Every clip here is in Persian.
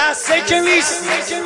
لحظه که نیست.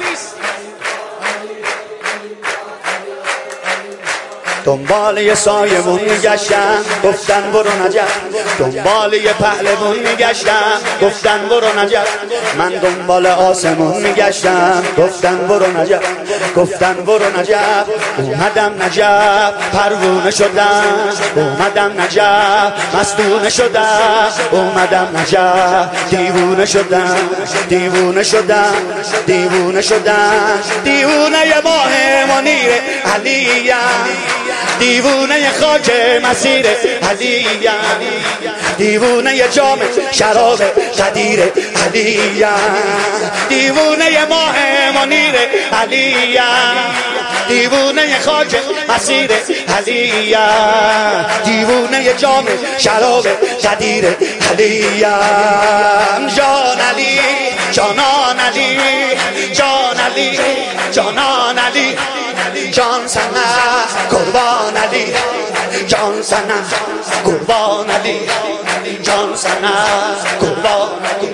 دنبال یه سایمون میگشتم گفتن برو نجف، دنبال یه پهلوون میگشتم گفتن برو نجف، من دنبال آسمون میگشتم گفتن برو نجف، گفتن برو نجف. اومدم نجف پروونه شدم، اومدم نجف مستونه شدم، اومدم نجف دیوونه شدم، دیوونه شدم، دیوونه شدم، دیوونه ی ماه منیر علیم، دیوونه خاک مسیر علیم، دیوونه جام شراب قدیر علیم، دیوونه ماه منیر علیم، دیوونه خاک مسیر علیم، دیوونه جام شراب قدیر علیم. جان علی جانان علی، جان علی جانان علی، جان سنه قربان علی، جان سنه قربان علی، جان سنه قربان علی.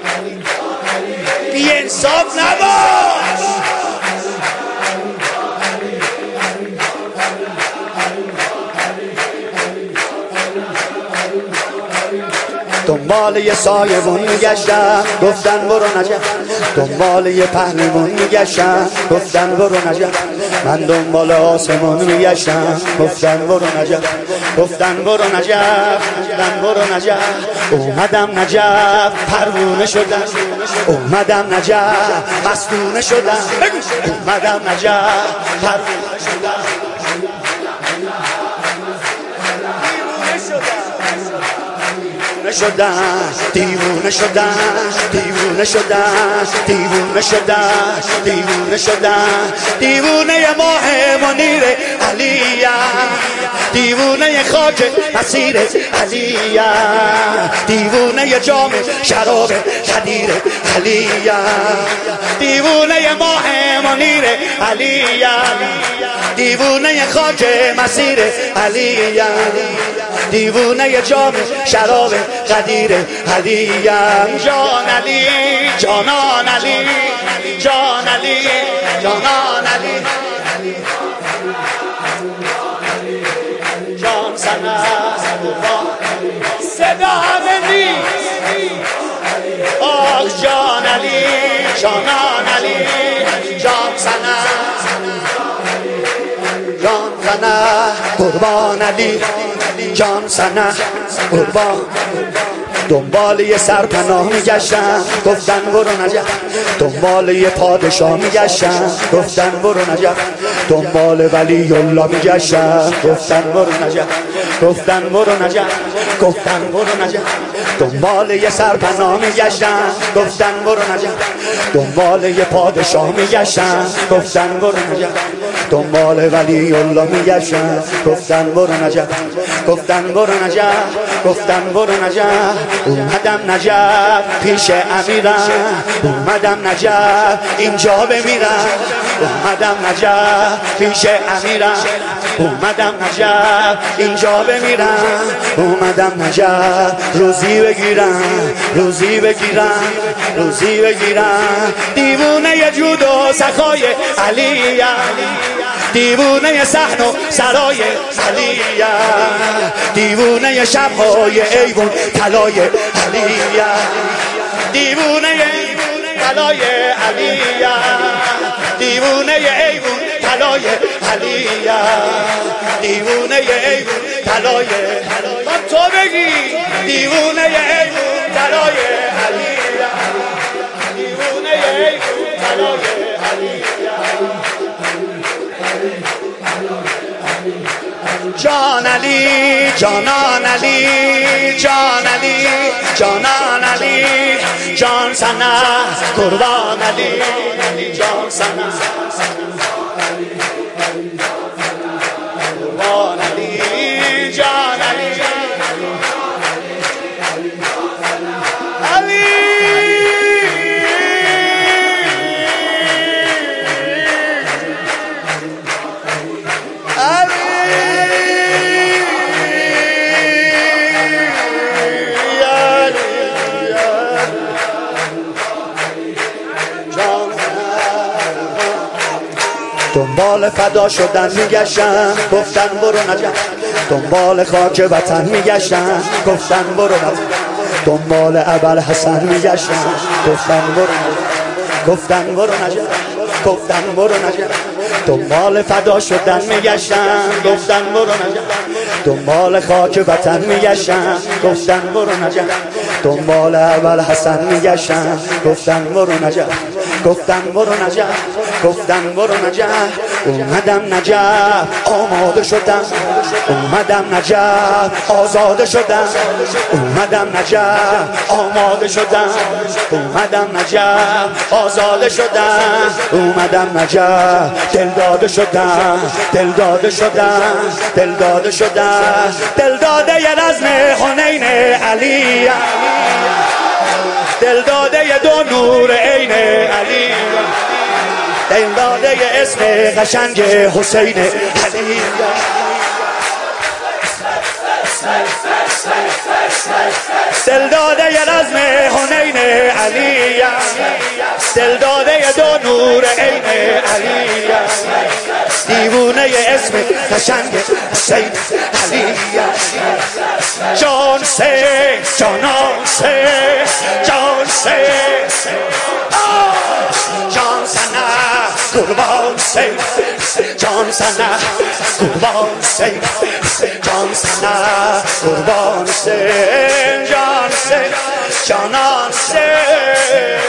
بی انصاف نباش. دنبال یه سایبون میگشتم گفتن برو نجف، دنبال یه پهلوون میگشتم گفتن برو نجف، من دنبال آسمون میگشتم گفتن برو نجف، گفتن برو نجف، گفتن برو نجف. اومدم نجف پروونه شدم، اومدم نجف مستونه شدم، اومدم نجف پروونه شدم، دیوونه شدم، دیوونه شدم، دیوونه شدم، دیوونه شدم، دیوونه ماه منیر علیم، دیوونه خاک مسیر علیم، دیوونه جام شراب قدیر علیم، دیوونه ماه منیر علیم، دیوونه خاک مسیر علیم، دیوونه جام شراب قدیر علیم. جان علی جانان علی، جان علی جانان علی، جان سنه صدا همه نیست. آخ جان علی جانان علی، جان سنه جان سنه قربان علی، جان سنه قربان. دنبال یه سرپناه میگشتم گفتن برو نجف، دنبال یه پادشاه میگشتم گفتن برو نجف، دنبال ولی الله میگشتم گفتن برو نجف، گفتن برو نجف، گفتن برو نجف. دنبال یه سرپناه میگشتم گفتن برو نجف، دنبال یه پادشاه میگشتم گفتن برو نجف، دنبال ولی الله میگشتم گفتن برو نجف، گفتن برو نجف، گفتن برو نجف. اومدم نجف پیش امیرم، اومدم نجف اینجا بمیرم، اومدم نجف پیش امیرم، اومدم نجف اینجا بمیرم، اومدم نجف روزی بگیرم، روزی بگیرم، روزی بگیرم. دیوونه جود و سخای علیم، دیوونه صحن و سرای علیم، دیوونه شبهای ایوون طلای علیم، دیوونه طلای علیم، دیوونه ایوون طلای علیم، دیوونه ایوون طلای. من تو بگی دیوونه ایوون طلای علیم، دیوونه ایوون طلای علیم. جان علی جانان علی، جان علی جانان علی، جان سنه قربان علی، جان سنه قربان علی، جان علی علی. دنبال فدا شدن میگشتن گفتن برو نجف، دنبال خاک وطن میگشتن گفتن برو نجف، دنبال ابوالحسن میگشتن گفتن برو نجف، گفتن برو نجف، گفتن برو نجف، دنبال فدا شدن میگشتن گفتن برو نجف، دنبال خاک وطن میگشتن گفتن برو نجف، دنبال ابوالحسن میگشتن گفتن برو نجف، گفتن برو نجف، گفتن برو نجف. اومدم نجف آماده شدم، اومدم نجف آزاده شدم، اومدم نجف آماده شدم، اومدم نجف آزاده شدم، اومدم نجف دل داده شدم، دل داده شدم، دل داده شدم، دل داده ی رزم حنین علی، دل داده ی دو نور عین علی، دل داده ی اسم قشنگ حسین علی. دل داده ی رزم حنین علی، دل داده ی دو نور عین علی، دیوونه ی اسم قشنگ حسین علی. جان سے جانان سے جان سے جان سنا قربان سے جان سنا قربان سے جان سنا قربان سے جان سے جانان سے